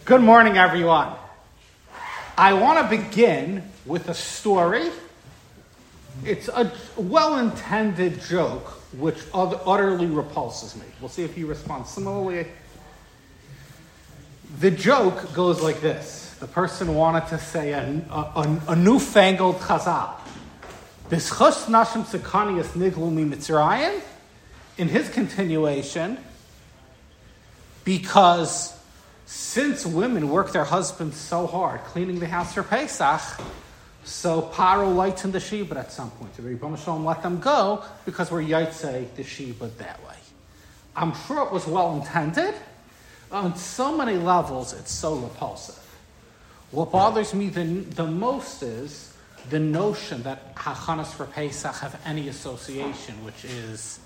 Good morning, everyone. I want to begin with a story. It's a well-intended joke which utterly repulses me. We'll see if he responds similarly. The joke goes like this. The person wanted to say a newfangled chazal. B'schus nashim sekanias niglu mi Mitzrayim. In his continuation, because since women work their husbands so hard cleaning the house for Pesach, so Paro lightened the Shibud at some point. The Rebbe Shalom let them go because we're Yaitse the Shibud that way. I'm sure it was well intended. On so many levels, it's so repulsive. What bothers me the most is the notion that Hachanas for Pesach have any association, which is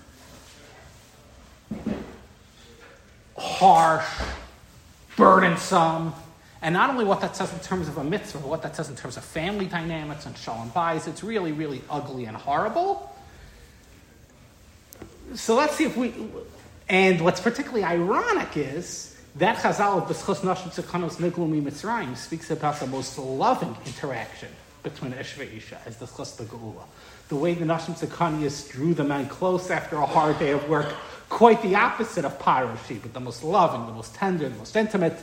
harsh, burdensome, and not only what that says in terms of a mitzvah, but what that says in terms of family dynamics and shalom bayis. It's really, really ugly and horrible. So let's see and what's particularly ironic is that Chazal of B'schus Nashim Sekanos Niglu Mi Mitzrayim speaks about the most loving interaction between Ish ve'Isha as discussed the Geula. The way the Nashim Sekanias drew the men close after a hard day of work, quite the opposite of Paroshi, but the most loving, the most tender, the most intimate.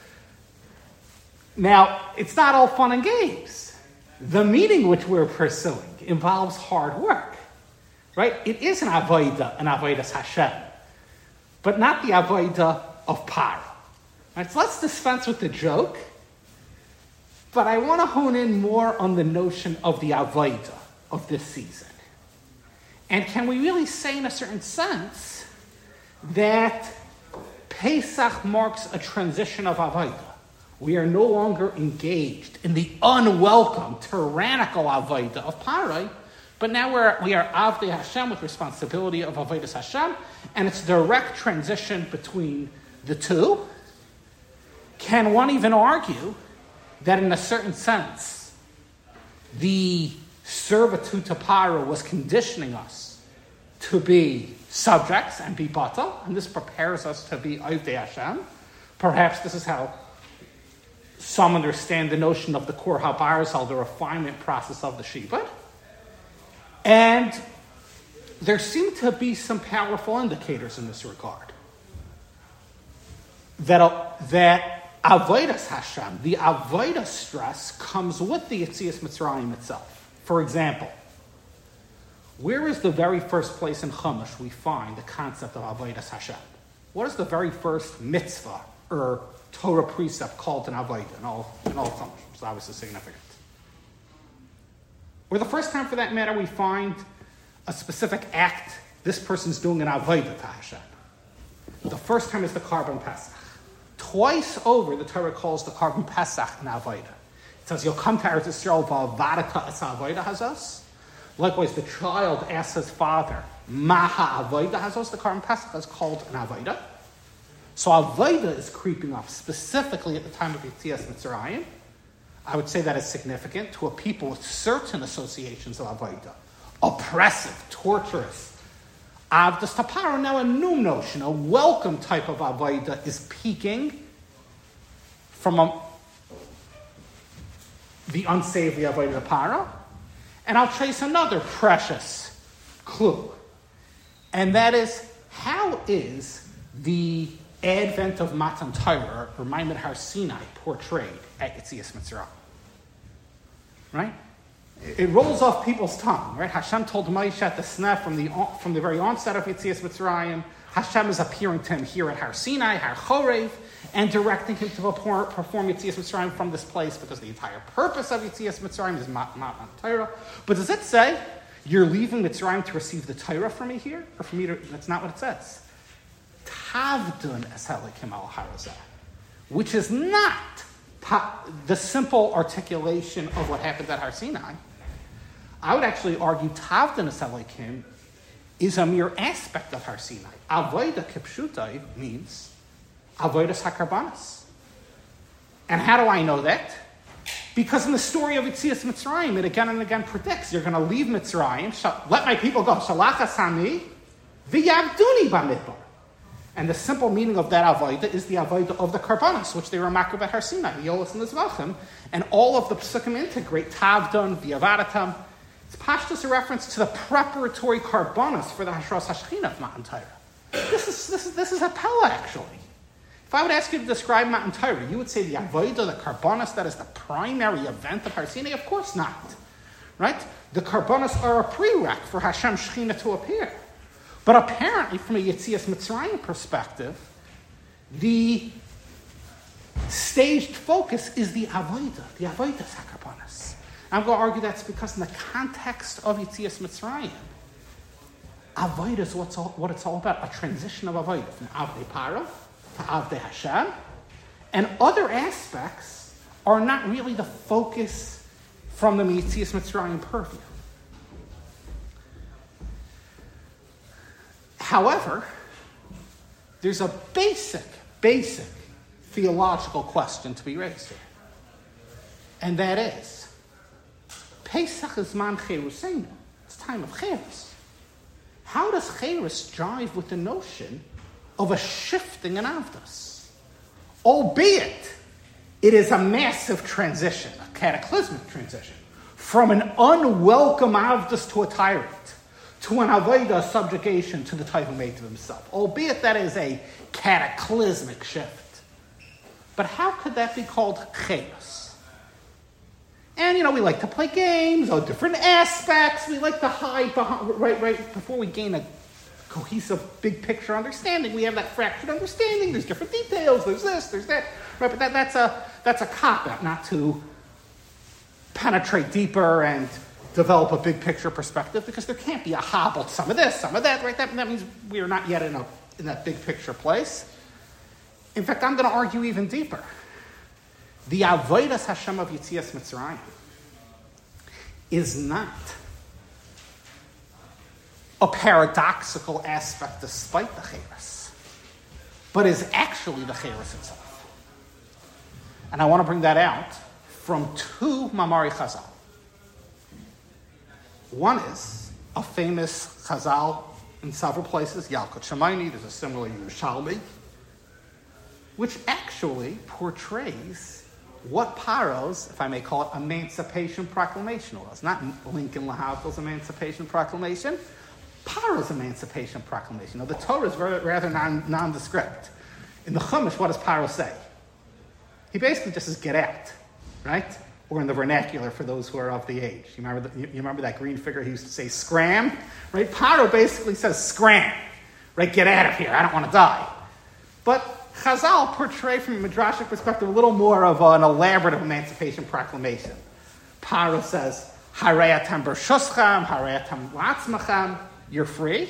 Now, it's not all fun and games. The meaning which we're pursuing involves hard work, right? It is an avodas Hashem, but not the avodah of Paro. Right? So let's dispense with the joke, but I want to hone in more on the notion of the avodah of this season. And can we really say in a certain sense that Pesach marks a transition of avodah? We are no longer engaged in the unwelcome, tyrannical avodah of Parai, but now we are Avdei Hashem with responsibility of avodas Hashem, and it's a direct transition between the two. Can one even argue that in a certain sense, the servitude to Paro was conditioning us to be subjects and be bata, and this prepares us to be Avdei Hashem? Perhaps this is how some understand the notion of the Kor HaBarzal, the refinement process of the Shibud. And there seem to be some powerful indicators in this regard. That Avodas Hashem, the Avodah stress, comes with the Yetzias Mitzrayim itself. For example, where is the very first place in Chumash we find the concept of Avodas Hashem? What is the very first mitzvah or Torah precept called an Avodah in all Chumash? It's obviously significant. Or the first time, for that matter, we find a specific act this person's doing an Avodah to Hashem. The first time is the Karban Pesach. Twice over, the Torah calls the Karban Pesach an Avodah. It says, you'll come to Eretz Yisrael v'avadata es Avodah hazos. Likewise, the child asks his father, Maha Avodah hazos. The Karban Pesach is called an Avodah. So Avodah is creeping up, specifically at the time of Yetzias Mitzrayim. I would say that is significant to a people with certain associations of Avodah. Oppressive, torturous. Avdas Taparo, now a new notion, a welcome type of Avodah is peaking from the unsavory Avodah Taparo. And I'll trace another precious clue. And that is, how is the advent of Matan Torah, or Maimon Har Sinai, portrayed at Yetzias Mitzrayim? Right? It rolls off people's tongue, right? Hashem told Moshe at the Sneh from the very onset of Yetzias Mitzrayim, Hashem is appearing to him here at Har Sinai, Har Chorev, and directing him to perform Yetzias Mitzrayim from this place, because the entire purpose of Yetzias Mitzrayim is Matan Torah. But does it say, you're leaving Mitzrayim to receive the Torah from me here? Or from me to, that's not what it says. Tavdun es helikim al harazah, which is not the simple articulation of what happened at Har Sinai. I would actually argue Tavdun es helikim is a mere aspect of Har Sinai. Avodah kipshutai means avodas hakarbanas. And how do I know that? Because in the story of Yetzias Mitzrayim, it again and again predicts you're going to leave Mitzrayim. Let my people go. Shalach asami v'yavduni b'midbar. And the simple meaning of that avodah is the avodah of the karbanos, which they were makar b'Har Sinai, the Yolas and the Zvachim, and all of the psukim integrate tavdon, v'yavadatam. It's pashtus a reference to the preparatory karbanos for the Hashras Hashchina of Matan Torah. This is a Pella, actually. If I would ask you to describe Matan Torah, you would say the avodah, the karbanos, that is the primary event of Har Sinai? Of course not. Right? The karbanos are a prereq for Hashem Shechina to appear. But apparently, from a Yetzias Mitzrayim perspective, the staged focus is the avodah sakarbanos. I'm going to argue that's because in the context of Yetzias Mitzrayim, avodah is what it's all about, a transition of avodah from Avdei Paro to Avdei Hashem, and other aspects are not really the focus from the Yetzias Mitzrayim purview. However, there's a basic theological question to be raised here. And that is, Pesach is man cheruseinu. It's time of cherus. How does cherus jive with the notion of a shifting in avdos? Albeit, it is a massive transition, a cataclysmic transition, from an unwelcome avdos to a tyrant, to an avodah subjugation to the type of mate of himself. Albeit that is a cataclysmic shift. But how could that be called chaos? And, we like to play games on different aspects. We like to hide behind, right before we gain a cohesive big picture understanding. We have that fractured understanding. There's different details. There's this, there's that. Right, but that's a cop-out, not to penetrate deeper and develop a big picture perspective, because there can't be a hobbled some of this, some of that, right? That means we are not yet in that big picture place. In fact, I'm going to argue even deeper. The avodas Hashem of Yetzias Mitzrayim is not a paradoxical aspect despite the cherus, but is actually the cherus itself. And I want to bring that out from two Mamari Chazal. One is a famous Chazal in several places, Yalkut Shemaini, there's a similar Yerushalmi, which actually portrays what Paro's, if I may call it, Emancipation Proclamation was. Not Lincoln Lahavdil's Emancipation Proclamation, Paro's Emancipation Proclamation. The Torah is rather nondescript. In the Chumash, what does Paro say? He basically just says, get out, right? Or in the vernacular for those who are of the age. You remember that green figure who used to say scram? Right? Paro basically says scram. Right? Get out of here. I don't want to die. But Chazal portray from a midrashic perspective a little more of an elaborate Emancipation Proclamation. Paro says, Harei atem b'shuscham, harei atem la'atzmachem, you're free.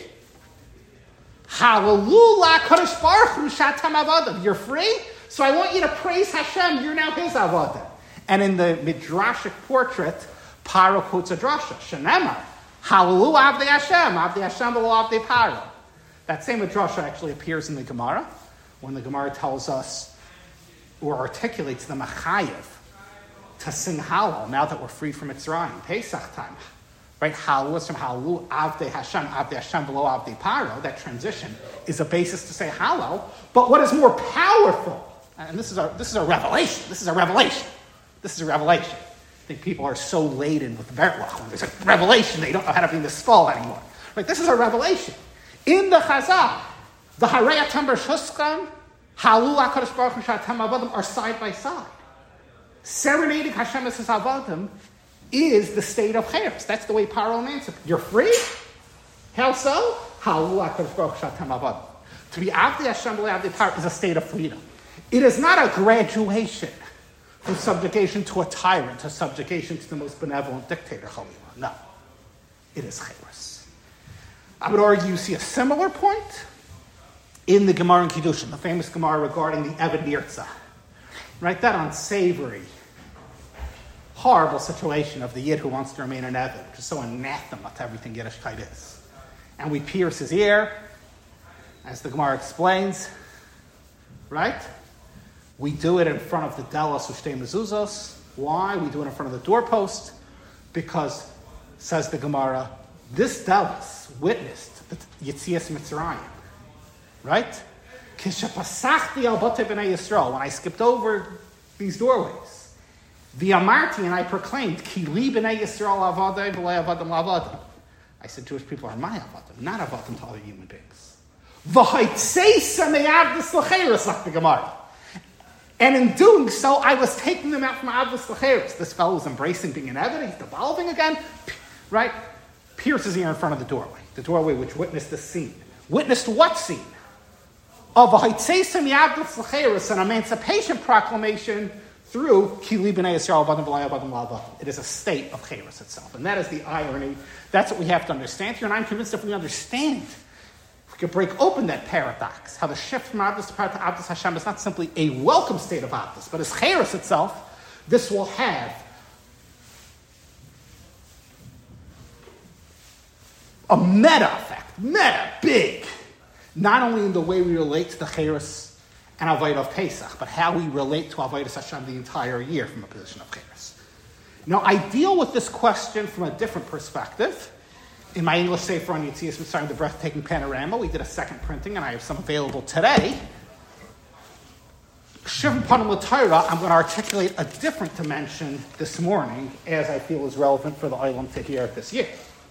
Hallelujah, Kadosh Baruch Hu shatam avodim, you're free. So I want you to praise Hashem, you're now his avodim. And in the midrashic portrait, Paro quotes a drasha, Shenemar, Hallelujah Avdei Hashem v'lo Avdei Paro. That same drasha actually appears in the Gemara, when the Gemara tells us, or articulates the Machayev, to sing Hallel, now that we're free from Mitzrayim, Pesach time. Right? Hallel is from Hallel, Avdei Hashem v'lo Avdei Paro. That transition is a basis to say Hallel. But what is more powerful, and this is a revelation, This is a revelation. I think people are so laden with the Bertlach. When there's a revelation, they don't know how to be in the stall anymore. Right? This is a revelation. In the Chazal, the Harei atem b'shuscham, Halu HaKadosh Baruch Hu Shatem Avodim are side by side. Serenading Hashem as his Avodim is the state of cherus. That's the way Paro emancipates. You're free? How so? Halu HaKadosh Baruch Hu Shatem Avodim. To be Avdei Hashem v'lo Avdei Paro is a state of freedom. It is not a graduation from subjugation to a tyrant, to subjugation to the most benevolent dictator, Chalila. No. It is cherus. I would argue you see a similar point in the Gemara in Kiddushin, the famous Gemara regarding the Eved Nirtzah. Right? That unsavory, horrible situation of the Yid who wants to remain an Eved, which is so anathema to everything Yiddishkeit is. And we pierce his ear, as the Gemara explains, right? We do it in front of the Delos U'Shtei Mezuzos. Why? We do it in front of the doorpost because, says the Gemara, this Delos witnessed the Yetzias Mitzrayim, right? Kishapasachti al Batei B'nai Yisrael, when I skipped over these doorways, V'amarti, and I proclaimed, Ki li B'nai Yisrael avadai v'lei avadim la'avadim. I said Jewish people are my avadim, not avadim to other human beings. V'haitseisa me'avdis l'cheres, like the Gemara. And in doing so, I was taking them out from avdis l'cheres. This fellow is embracing being an Eved, he's devolving again, right? Pierces ear in front of the doorway which witnessed this scene. Witnessed what scene? Of a Haitzesim Yavdus L'cheres, an emancipation proclamation through Kili B'nai Yisrael Avadim V'lai Avadim La'avadim. It is a state of Cheres itself. And that is the irony. That's what we have to understand here. And I'm convinced if we understand, if we could break open that paradox, how the shift from Avdus to Avdus Hashem is not simply a welcome state of Avdus, but is Cheres itself, this will have a meta effect, big, not only in the way we relate to the Cheres and Avodah of Pesach, but how we relate to Avodah Hashem the entire year from a position of Cheres. Now, I deal with this question from a different perspective. In my English Sefer on Yetzias Mitzrayim, The Breathtaking Panorama, we did a second printing, and I have some available today. Shivim Panim L'Torah, I'm going to articulate a different dimension this morning, as I feel is relevant for the Olam to hear it this year.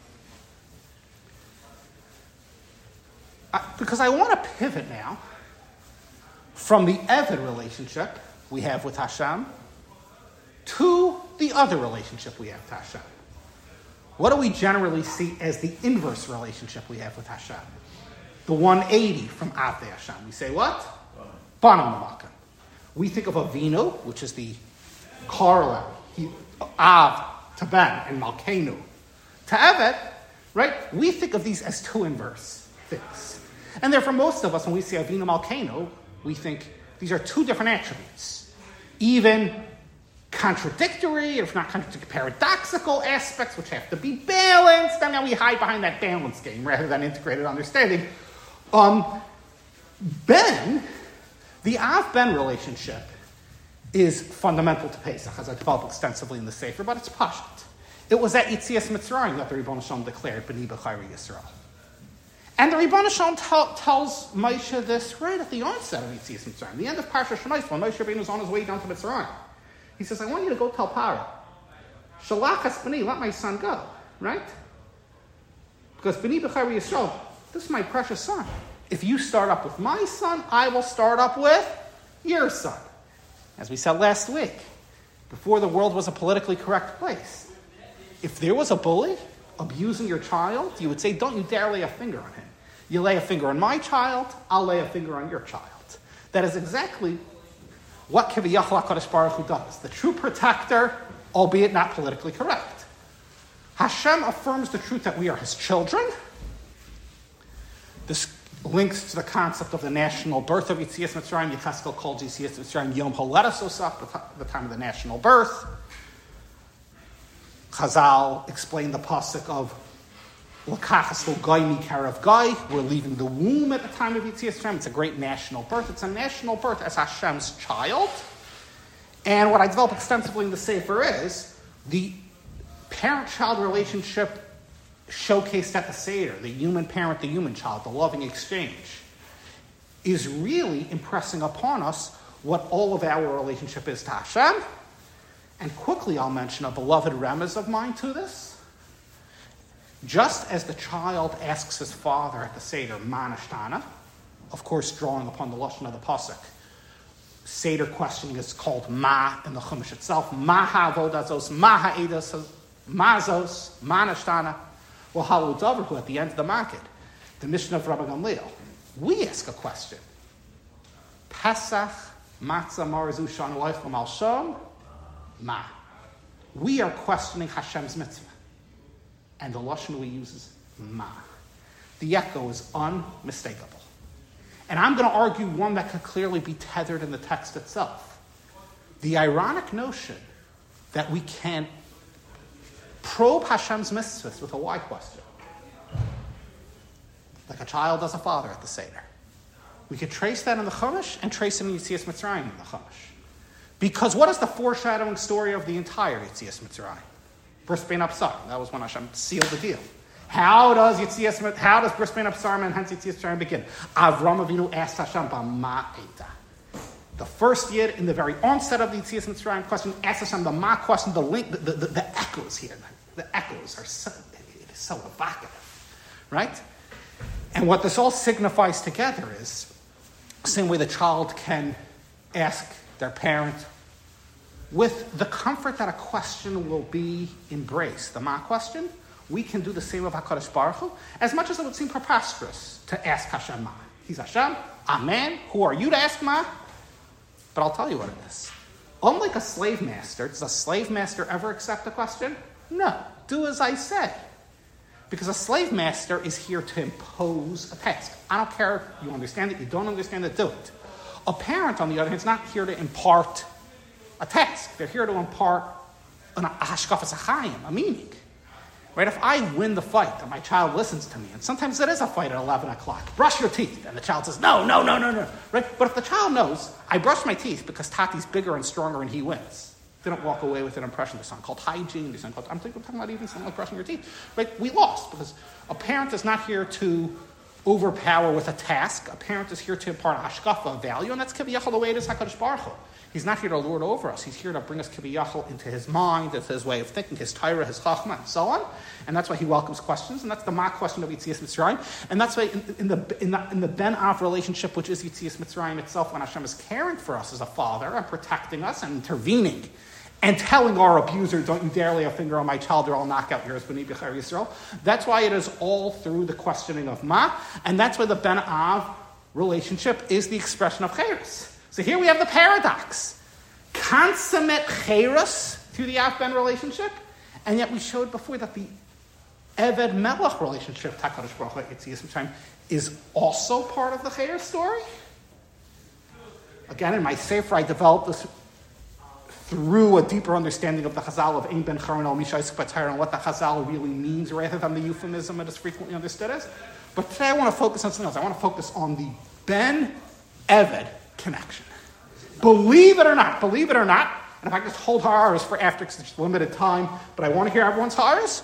Because I want to pivot now from the Eved relationship we have with Hashem to the other relationship we have with Hashem. What do we generally see as the inverse relationship we have with Hashem? The 180 from Avdei Hashem. We say what? Banam L'Makom. We think of Avinu, which is the corollary, Av to Ben and Malkeinu to Eved, right? We think of these as two inverse things. And therefore, most of us, when we say Avinu Malkeinu, we think these are two different attributes. Even contradictory, if not contradictory, paradoxical aspects, which have to be balanced. And now we hide behind that balance game rather than integrated understanding. The Av-Ben relationship is fundamental to Pesach, as I developed extensively in the Sefer, but it's Pashut. It was at Yetzias Mitzrayim that the Rebbeinu Shalom declared B'ni B'chayri Yisrael. And the Rebbeinu Shalom tells Moshe this right at the onset of Yetzias Mitzrayim, the end of Parsha Shemais, when Moshe Rabbeinu is on his way down to Mitzrayim. He says, I want you to go tell Paro, Shalach es B'ni, let my son go, right? Because B'ni B'chayri Yisrael, this is my precious son. If you start up with my son, I will start up with your son. As we said last week, before the world was a politically correct place, if there was a bully abusing your child, you would say, don't you dare lay a finger on him. You lay a finger on my child, I'll lay a finger on your child. That is exactly what Kiviyachal HaKadosh Baruch Hu does. The true protector, albeit not politically correct. Hashem affirms the truth that we are his children. This links to the concept of the national birth of Yetzias Mitzrayim. Yecheskel calls Yetzias Mitzrayim Yom Holedas Osach, the time of the national birth. Chazal explained the pasuk of L'kachas lo Gai mikarav Gai. We're leaving the womb at the time of Yetzias Mitzrayim. It's a great national birth. It's a national birth as Hashem's child. And what I developed extensively in the Sefer is the parent-child relationship showcased at the Seder, the human parent, the human child, the loving exchange, is really impressing upon us what all of our relationship is to Hashem. And quickly I'll mention a beloved remez of mine to this. Just as the child asks his father at the Seder, Ma Nashtana, of course drawing upon the lashon of the pasuk, Seder questioning is called Ma in the Chumash itself. Ma ha'avodazos, ma ha'edas, ma zos, ma Nashtana. Well, Halu Davar, at the end of the market, the Mishnah of Rabbi Gamliel, we ask a question. Pesach, matzah, marzu, shan, leif, l'mal shom, ma. We are questioning Hashem's mitzvah. And the lashon we use is ma. The echo is unmistakable. And I'm going to argue one that could clearly be tethered in the text itself. The ironic notion that we can probe Hashem's mitzvahs with a why question. Like a child does a father at the Seder. We could trace that in the Chumash and trace it in Yetzias Mitzrayim in the Chumash. Because what is the foreshadowing story of the entire Yetzias Mitzrayim? Bris Bein Absar. That was when Hashem sealed the deal. How does Bris Bein Absarim and hence Yitzias Mitzrayim begin? Avram Avinu asked Hashem, B'ma Eita. The first yid in the very onset of the Yitzias Mitzrayim question asks Hashem the Ma question, the link, the echoes here. The echoes are so evocative, right? And what this all signifies together is the same way the child can ask their parent with the comfort that a question will be embraced. The Ma question, we can do the same of HaKadosh Baruch Hu, as much as it would seem preposterous to ask Hashem Ma. He's Hashem, Amen. Who are you to ask Ma? But I'll tell you what it is. Unlike a slave master, does a slave master ever accept a question? No. Do as I say. Because a slave master is here to impose a task. I don't care if you understand it, you don't understand it, do it. A parent, on the other hand, is not here to impart a task. They're here to impart a hashkafas hachayim, a meaning. Right? If I win the fight and my child listens to me, and sometimes it is a fight at 11 o'clock, brush your teeth, and the child says, no. Right? But if the child knows, I brush my teeth because Tati's bigger and stronger and he wins, they don't walk away with an impression. There's something called hygiene, there's something called, I'm talking about even something like brushing your teeth. Right? We lost because a parent is not here to overpower with a task. A parent is here to impart a hashkafa, a value, and that's kiviyachol the way it is HaKadosh Baruch Hu. He's not here to lord over us. He's here to bring us kiviyachol into his mind, into his way of thinking, his Torah, his chachma, and so on. And that's why he welcomes questions, and that's the Ma question of Yitzias Mitzrayim. And that's why in the Ben-Av relationship, which is Yitzias Mitzrayim itself, when Hashem is caring for us as a father and protecting us and intervening and telling our abuser, don't you dare lay a finger on my child or I'll knock out yours, B'nai B'chai Yisrael. That's why it is all through the questioning of Ma, and that's why the Ben-Av relationship is the expression of Cheres. So here we have the paradox. Consummate Cheres through the Av-Ben relationship, and yet we showed before that the Eved Melech relationship, HaKadosh Baruch Hu, Yitzias Mitzrayim, is also part of the Cheres story. Again, in my Sefer, I developed this through a deeper understanding of the Chazal of Ein Ben Charon El Misha Yisuk B'Torah and what the Chazal really means rather than the euphemism it is frequently understood as. But today I want to focus on something else. I want to focus on the Ben-Eved connection. Believe it or not, and if I just hold ha'aras for after, because it's limited time, but I want to hear everyone's ha'aras.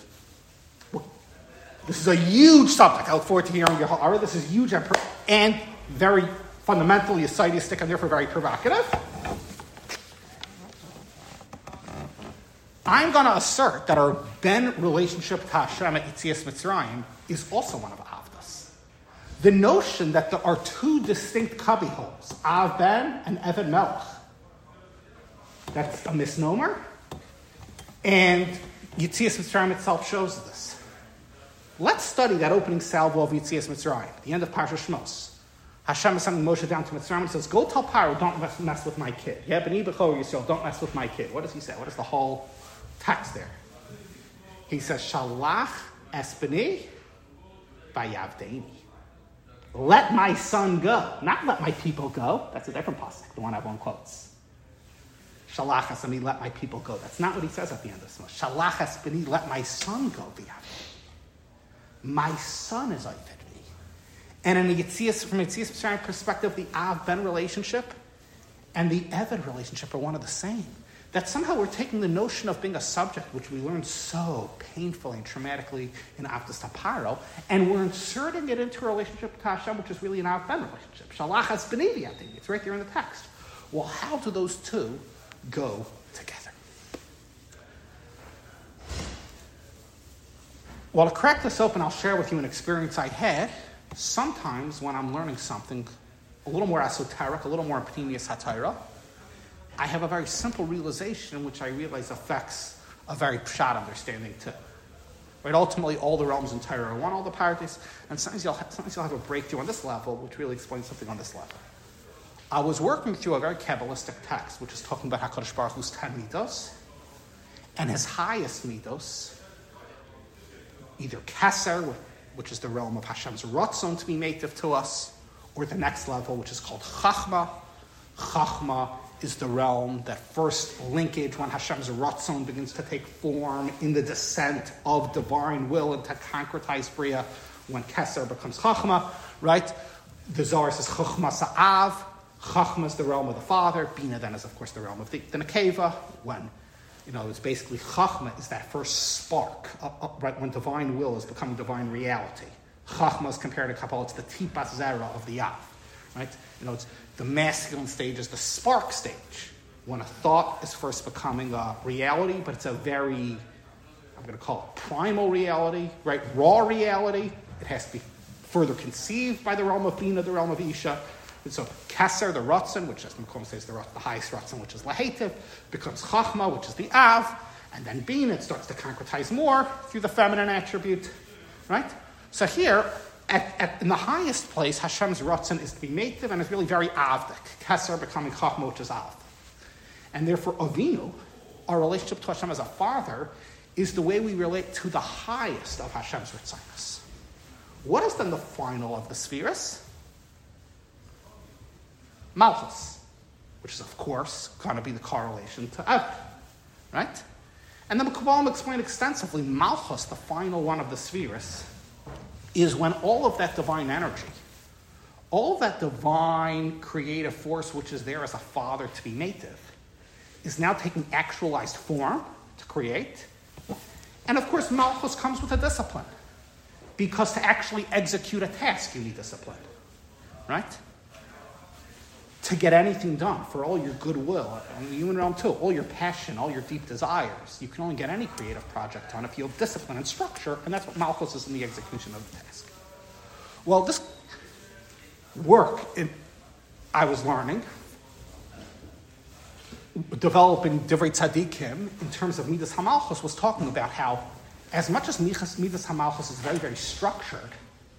This is a huge subject. I look forward to hearing your ha'ara. This is huge and very fundamentally ascetic and therefore very provocative. I'm going to assert that our Ben relationship to Hashem at Yitzias Mitzrayim is also one of Avdas. The notion that there are two distinct cubbyholes, Av Ben and Eved Melech, that's a misnomer, and Yitzias Mitzrayim itself shows this. Let's study that opening salvo of Yitzias Mitzrayim, the end of Parsha Shmos. Hashem is sending Moshe down to Mitzrayim and says, go tell Paro, don't mess with my kid. Yeah, B'nai B'chor Yisrael, don't mess with my kid. What does he say? What is the whole text there? He says, Shalach es b'nai vayavdeini. Let my son go. Not let my people go. That's a different pasuk, the one everyone quotes. Shalach es b'nai, let my people go. That's not what he says at the end of this. Shalach es b'nai, let my son go v'yavdeini. My son is Oived me. And in the Yitzias, from a Yitzias Mitzrayim perspective, the Av-Ben relationship and the Eved relationship are one of the same. That somehow we're taking the notion of being a subject, which we learned so painfully and traumatically in Avdas Taparo, and we're inserting it into a relationship to Hashem, which is really an Av-Ben relationship. Shalach es b'nai v'yavdeini. It's right there in the text. Well, how do those two go together? Well, to crack this open, I'll share with you an experience I had. Sometimes when I'm learning something a little more esoteric, a little more Pnimius HaTorah, I have a very simple realization which I realize affects a very pshat understanding too. Right? Ultimately, all the realms in Torah are one, all the parties, and sometimes you'll have a breakthrough on this level which really explains something on this level. I was working through a very Kabbalistic text which is talking about HaKadosh Baruch Hu's 10 midos, and his highest midos, either Keser, which is the realm of Hashem's Ratzon to be native to us, or the next level, which is called Chachma. Chachma is the realm, that first linkage when Hashem's Ratzon begins to take form in the descent of divine will into concretized Bria, when Keser becomes Chachma, right? The Zohar says Chachma Sa'av. Chachma is the realm of the father. Bina then is, of course, the realm of the Nekeva, when It's basically Chachma is that first spark, right, when divine will is becoming divine reality. Chachma is compared to Kabbalah, it's the tipas zera of the Av, right? It's the masculine stage is the spark stage, when a thought is first becoming a reality, but it's a very, I'm going to call it primal reality, right? Raw reality. It has to be further conceived by the realm of Bina, the realm of Isha. And so Keser, the Ratzon, which as Makom says, the highest Ratzon, which is Lahetiv, becomes Chachma, which is the Av, and then Bina, it starts to concretize more through the feminine attribute, right? So here, in the highest place, Hashem's Ratzon is to be native and is really very Avdik. Keser becoming Chachma, which is Av. And therefore, Avinu, our relationship to Hashem as a father, is the way we relate to the highest of Hashem's Ritzanos. What is then the final of the spheres? Malchus, which is, of course, going to be the correlation to Av, right? And then the Kabbalah explained extensively, Malchus, the final one of the spheres, is when all of that divine energy, all of that divine creative force which is there as a father to be native, is now taking actualized form to create. And of course, Malchus comes with a discipline, because to actually execute a task, you need discipline, right? To get anything done, for all your goodwill, in the human realm too, all your passion, all your deep desires, you can only get any creative project done if you have discipline and structure, and that's what Malchus is in the execution of the task. Well, this work I was learning, developing Divrei Tzadikim in terms of Midas HaMalchus, was talking about how, as much as Midas HaMalchus is very, very structured,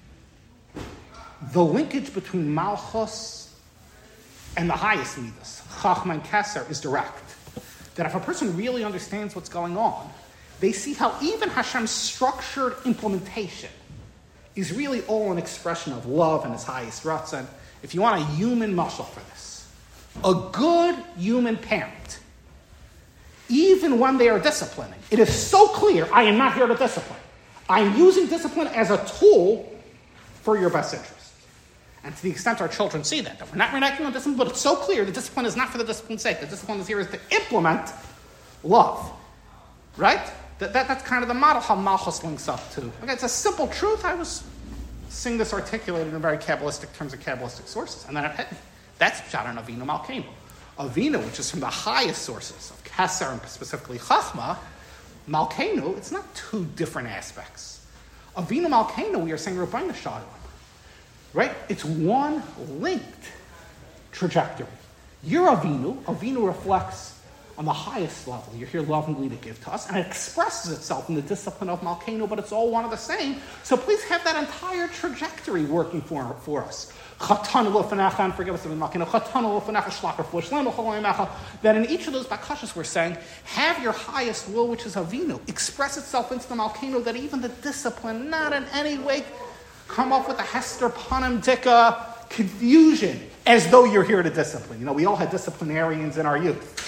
the linkage between Malchus and the highest Midas, Chachma and Keser, is direct. That if a person really understands what's going on, they see how even Hashem's structured implementation is really all an expression of love and his highest Ratzon. If you want a human muscle for this, a good human parent, even when they are disciplining, it is so clear, I am not here to discipline. I am using discipline as a tool for your best interest. And to the extent our children see that we're not reneging on discipline, but it's so clear the discipline is not for the discipline's sake. The discipline is here is to implement love, right? That's kind of the model how Malchus links up to. Okay, it's a simple truth. I was seeing this articulated in very Kabbalistic terms of Kabbalistic sources. And then it hit me. That's Pshat on Avinu Malkeinu. Avinu, which is from the highest sources of Keser and specifically Chachma, Malkeinu, it's not two different aspects. Avinu Malkeinu, we are saying Rabbeinu Shalom. Right? It's one linked trajectory. Your Avinu reflects on the highest level. You're here lovingly to give to us, and it expresses itself in the discipline of Malkeinu, but it's all one and the same. So please have that entire trajectory working for us. That in each of those bakashas we're saying, have your highest will, which is Avinu, express itself into the Malkeinu, that even the discipline, not in any way come up with a Hester Panim Dika confusion, as though you're here to discipline. We all had disciplinarians in our youth.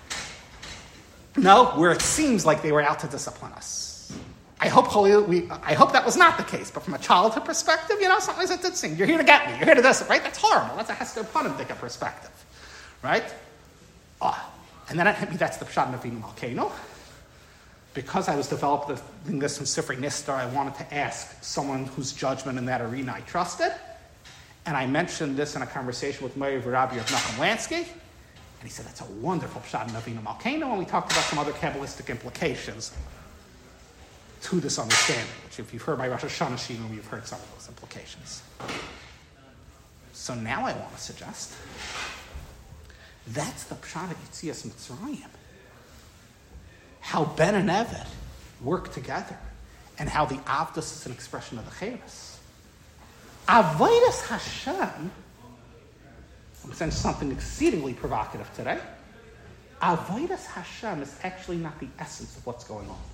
No, where it seems like they were out to discipline us. I hope that was not the case, but from a childhood perspective, sometimes it did seem, you're here to get me, you're here to discipline, right? That's horrible. That's a Hester Panim Dika perspective, right? And then that's the Pshat of Avinu Malkeinu. Because I was developing this in Sifrei Nistar, I wanted to ask someone whose judgment in that arena I trusted. And I mentioned this in a conversation with Meir Rabbi of Nachum Lansky. And he said, that's a wonderful Pshat in Avinu Malkeinu. And we talked about some other Kabbalistic implications to this understanding, which if you've heard my Rosh Hashanah Shiur, you've heard some of those implications. So now I want to suggest that's the Pshat of Yetzias Mitzrayim. How Ben and Eved work together, and how the Avdus is an expression of the Cheres. Avodas Hashem, I'm saying something exceedingly provocative today. Avodas Hashem is actually not the essence of what's going on.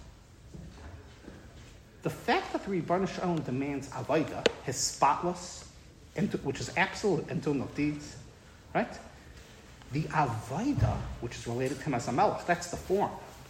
The fact that the Rebbeinu Shalom demands Avodah, his spotless, which is absolute and doing of deeds, right? The Avodah, which is related to him as a melech, that's the form.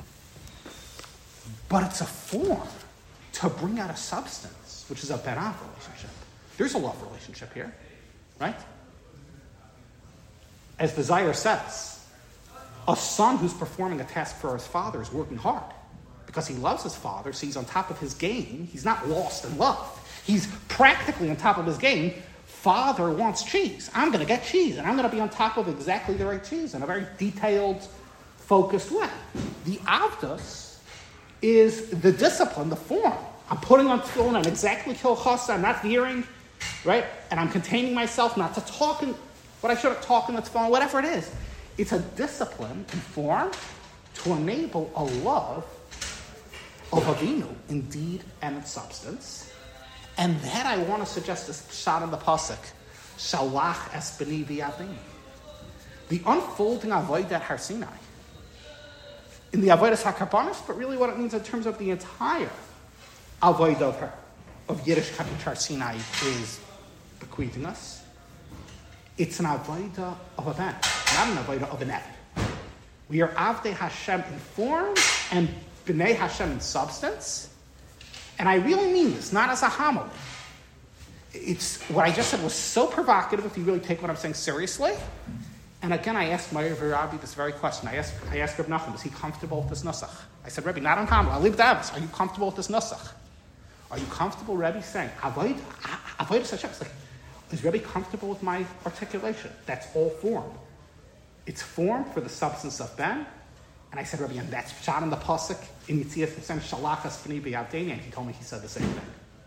But it's a form to bring out a substance, which is a berav relationship. There's a love relationship here, right? As the Zayar says, A son who's performing a task for his father is working hard because he loves his father, so he's on top of his game. He's not lost in love. He's practically on top of his game. Father wants cheese. I'm going to get cheese, and I'm going to be on top of exactly the right cheese in a very detailed, focused way. The avdus is the discipline, the form. I'm putting on tefillin, I'm exactly kilchasa, I'm not veering, right? And I'm containing myself not to talk in what I shouldn't talk in the tefillin, whatever it is. It's a discipline and form to enable a love of Avinu in deed and in substance. And that I want to suggest is shot in the pasuk, Shalach es b'ni v'yavdeni. The unfolding avodah at Har Sinai. In the avodas hakarbanos, but really what it means in terms of the entire avodah of Yiddishkeit which Har Sinai is bequeathing us. It's an avodah of a ben, not an avodah of an eved. We are avdei Hashem in form and b'nei Hashem in substance. And I really mean this, not as a homily. It's what I just said was so provocative if you really take what I'm saying seriously. And again, I asked my Rabbi this very question. I asked Reb Nachum, is he comfortable with this nusach? I said, Rebbe, not on homily. I'll leave the Are you comfortable with this nusach? Are you comfortable, Rebbe, saying, avoid Hashem? It's like, is Rebbe comfortable with my articulation? That's all form. It's form for the substance of Ben. And I said, Rebbe, and that's shot in the pasuk in Yitzias Hashem Shalach es b'ni v'yavdeni, and he told me he said the same thing.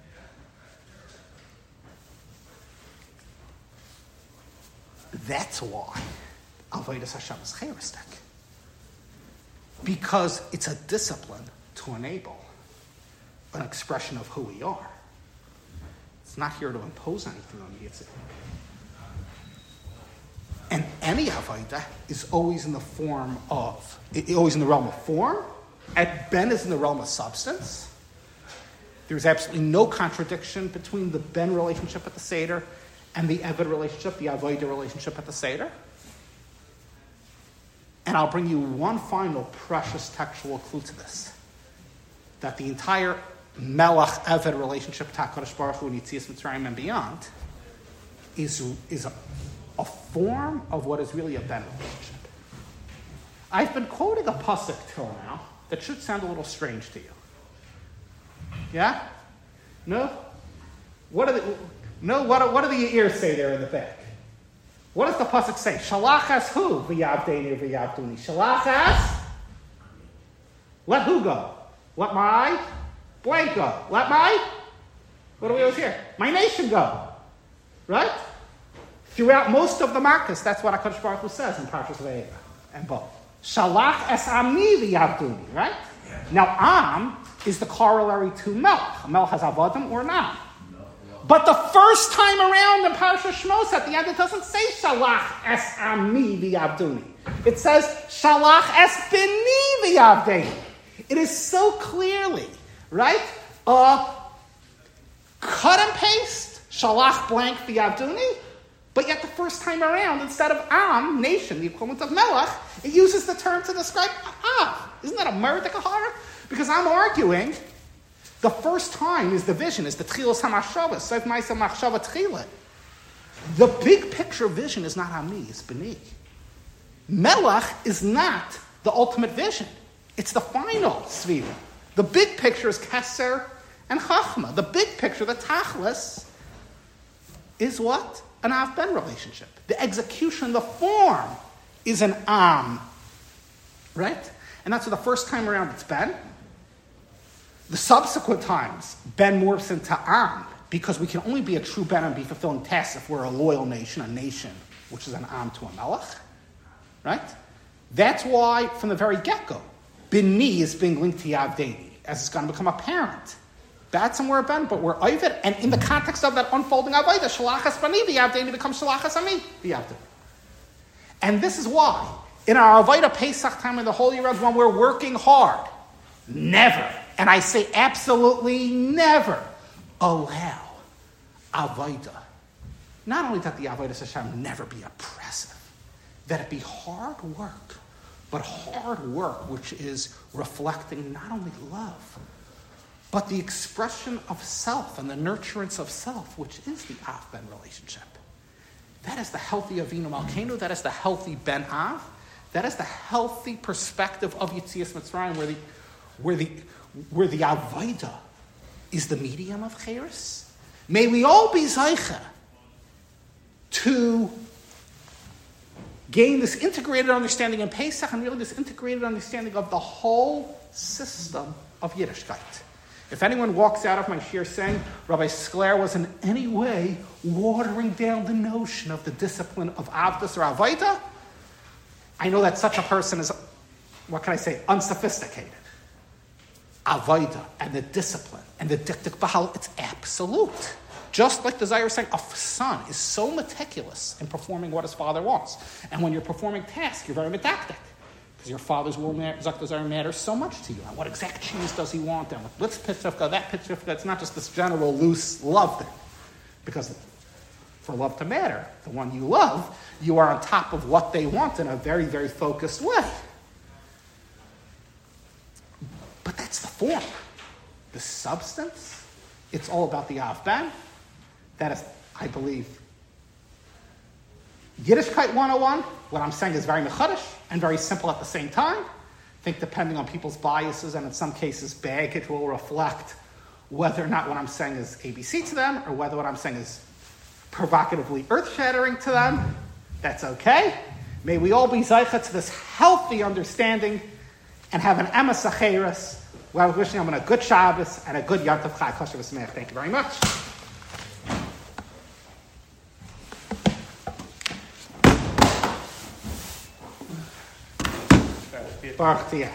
That's why Avodas Hashem is chayristic. Because it's a discipline to enable an expression of who we are. It's not here to impose anything on me. And any avodah is always in the form of, always in the realm of form. At Ben is in the realm of substance. There's absolutely no contradiction between the Ben relationship at the Seder and the Eved relationship, the avodah relationship at the Seder. And I'll bring you one final precious textual clue to this. That the entire Melach Eved relationship, HaKadosh Baruch Hu and Yitzias Mitzrayim and beyond, is a form of what is really a Ben relationship. I've been quoting a pasuk till now that should sound a little strange to you. Yeah? No? What do the ears say there in the back? What does the pasuk say? Shalach es hu v'yavdeni v'yavduni. Shalach es? Let who go? Let my blank go. Let my? What do we always hear? My nation go. Right? Throughout most of the Marcus, that's what HaKadosh Baruch Hu says in Parshas Vayera and both. Shalach es ami v'yavduni, right? Yeah. Now, am is the corollary to Melech. Melech has avodim or not. No. But the first time around in Parshas Shmos, at the end, it doesn't say Shalach es ami v'yavduni. It says Shalach es b'ni v'yavdeni. It is so clearly, right? Cut and paste, Shalach blank v'yavduni. But yet the first time around, instead of Am, nation, the equivalent of Melech, it uses the term to describe Av. Isn't that a merdikahara? Because I'm arguing the first time is the vision, is the Tchilas HaMachshava, Seif Ma'aseh Machshava Tchilah. The big picture vision is not Ami, it's B'ni. Melech is not the ultimate vision. It's the final Sviva. The big picture is Keser and Chachma. The big picture, the Tachlis, is what? An Av-Ben relationship. The execution, the form, is an Am. Right? And that's the first time around it's Ben. The subsequent times, Ben morphs into Am, because we can only be a true Ben and be fulfilling tasks if we're a loyal nation, a nation, which is an Am to a Melech. Right? That's why, from the very get-go, B'ni is being linked to Yavdeni, as it's going to become apparent. That's and we're Ben, but we're Ovid, and in the context of that unfolding Avodah, Shalach es b'ni v'yavdeni becomes Shalach es ami v'yavdeni. And this is why, in our Avodah Pesach time in the Holy Rods, when we're working hard, never, and I say absolutely never, allow Avodah. Not only that the Avodah Hashem never be oppressive, that it be hard work, but hard work which is reflecting not only love, but the expression of self and the nurturance of self, which is the Av-Ben relationship. That is the healthy Avinu Malkeinu. That is the healthy Ben Av. That is the healthy perspective of Yetzias Mitzrayim, where the Avodah is the medium of Cheres. May we all be Zeicha to gain this integrated understanding in Pesach and really this integrated understanding of the whole system of Yiddishkeit. If anyone walks out of my shir saying Rabbi Sklar was in any way watering down the notion of the discipline of Avdus or Avodah, I know that such a person is, what can I say, unsophisticated. Avodah and the discipline and the diktik bahal, it's absolute. Just like the Zohar is saying, a son is so meticulous in performing what his father wants. And when you're performing tasks, you're very medactic. Because your father's will, Zakta Zohar, matters so much to you. And what exact cheese does he want? And what's pitzvka, that pitzvka? It's not just this general loose love thing. Because for love to matter, the one you love, you are on top of what they want in a very, very focused way. But that's the form. The substance, it's all about the Avban. That is, I believe, Yiddishkeit 101. What I'm saying is very mechadish and very simple at the same time. I think depending on people's biases and in some cases baggage will reflect whether or not what I'm saying is ABC to them or whether what I'm saying is provocatively earth-shattering to them. That's okay. May we all be zeicha to this healthy understanding and have an emes acheres. Well, wishing them a good Shabbos and a good Yantav Chag Kosher V'Sameach. Thank you very much. Baruch Tiyah.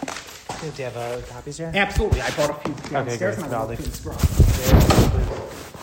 Do you have copies here? Absolutely. I bought a few downstairs and I bought a few in Scrub.